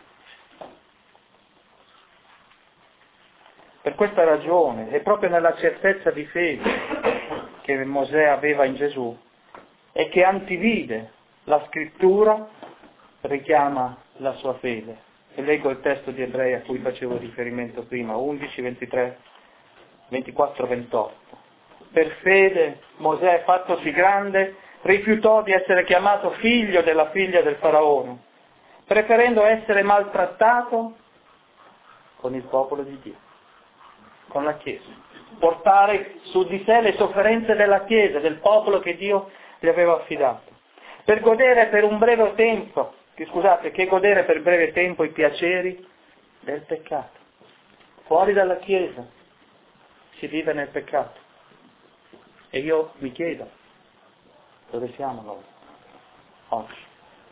Per questa ragione, è proprio nella certezza di fede che Mosè aveva in Gesù e che antivide la scrittura, richiama la sua fede. E leggo il testo di Ebrei a cui facevo riferimento prima, undici, ventitré, ventiquattro, ventotto. Per fede Mosè, fattosi grande, rifiutò di essere chiamato figlio della figlia del faraone, preferendo essere maltrattato con il popolo di Dio, con la Chiesa, portare su di sé le sofferenze della Chiesa, del popolo che Dio gli aveva affidato, per godere per un breve tempo, che, scusate, che godere per breve tempo i piaceri del peccato. Fuori dalla Chiesa si vive nel peccato. E io mi chiedo, dove siamo noi oggi?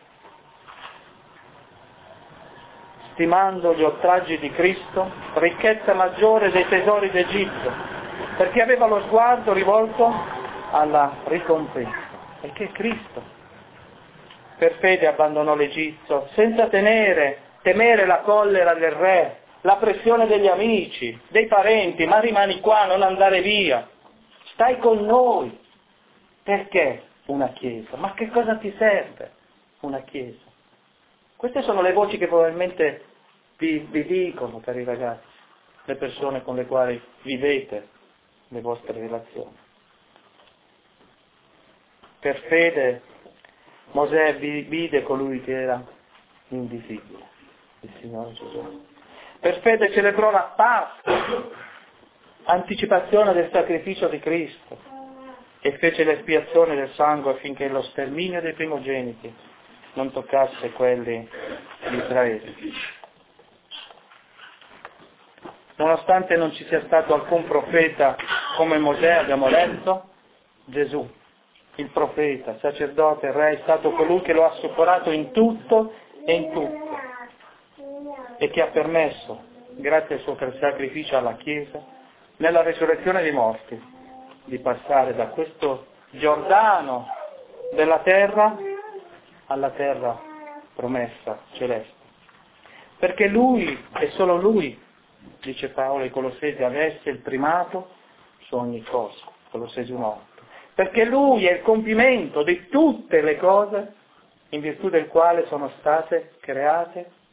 Stimando gli oltraggi di Cristo, ricchezza maggiore dei tesori d'Egitto, perché aveva lo sguardo rivolto alla ricompensa, e che è Cristo. Per fede abbandonò l'Egitto, senza tenere, temere la collera del re, la pressione degli amici, dei parenti, ma rimani qua, non andare via, stai con noi. Perché una chiesa? Ma che cosa ti serve una chiesa? Queste sono le voci che probabilmente vi, vi dicono, cari ragazzi, le persone con le quali vivete le vostre relazioni. Per fede Mosè vide colui che era invisibile, il Signore Gesù. Per fede celebrò la Pasqua, anticipazione del sacrificio di Cristo, e fece l'espiazione del sangue affinché lo sterminio dei primogeniti non toccasse quelli di Israele. Nonostante non ci sia stato alcun profeta come Mosè, abbiamo letto, Gesù, il profeta, sacerdote, re, è stato colui che lo ha superato in tutto e in tutto, e che ha permesso, grazie al suo sacrificio alla Chiesa, nella resurrezione dei morti, di passare da questo Giordano della terra alla terra promessa celeste. Perché lui, e solo lui, dice Paolo ai Colossesi, avesse il primato su ogni cosa, Colossesi uno otto. Perché lui è il compimento di tutte le cose in virtù del quale sono state create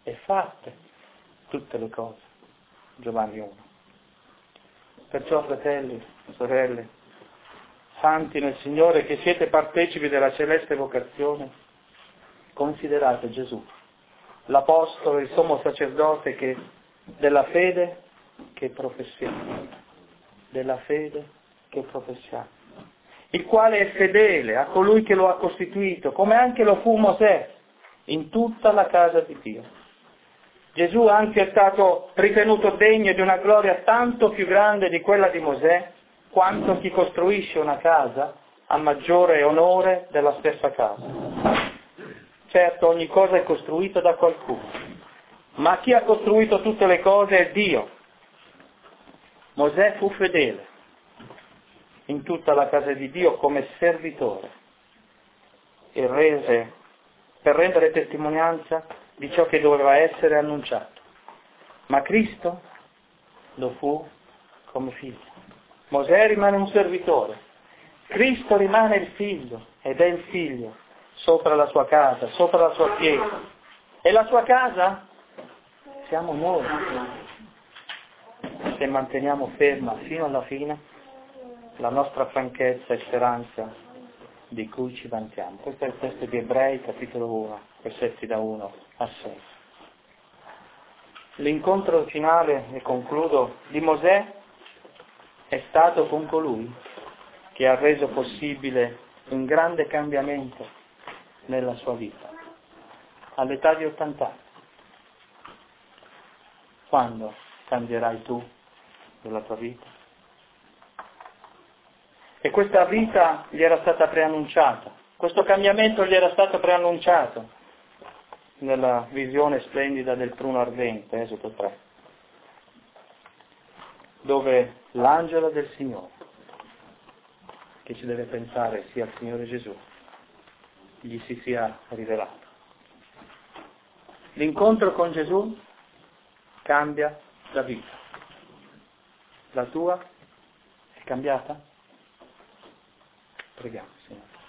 e fatte tutte le cose. Giovanni uno. Perciò, fratelli, sorelle, santi nel Signore, che siete partecipi della celeste vocazione, considerate Gesù, l'Apostolo, il sommo sacerdote che della fede che professiamo, della fede che professiamo, il quale è fedele a colui che lo ha costituito, come anche lo fu Mosè, in tutta la casa di Dio. Gesù anzi è stato ritenuto degno di una gloria tanto più grande di quella di Mosè, quanto chi costruisce una casa ha maggiore onore della stessa casa. Certo, ogni cosa è costruita da qualcuno, ma chi ha costruito tutte le cose è Dio. Mosè fu fedele in tutta la casa di Dio come servitore e rese, per rendere testimonianza di ciò che doveva essere annunciato. Ma Cristo lo fu come figlio. Mosè rimane un servitore, Cristo rimane il figlio ed è il figlio sopra la sua casa, sopra la sua chiesa. E la sua casa siamo noi, se manteniamo ferma fino alla fine la nostra franchezza e speranza di cui ci vantiamo. Questo è il testo di Ebrei, capitolo uno, versetti da uno a sei. L'incontro finale, e concludo, di Mosè è stato con colui che ha reso possibile un grande cambiamento nella sua vita, all'età di ottanta anni. Quando cambierai tu nella tua vita? E questa vita gli era stata preannunciata, questo cambiamento gli era stato preannunciato nella visione splendida del pruno ardente, Esodo tre, dove l'angelo del Signore, che ci deve pensare sia il Signore Gesù, gli si sia rivelato. L'incontro con Gesù cambia la vita. La tua è cambiata? Preghiamo, Signore.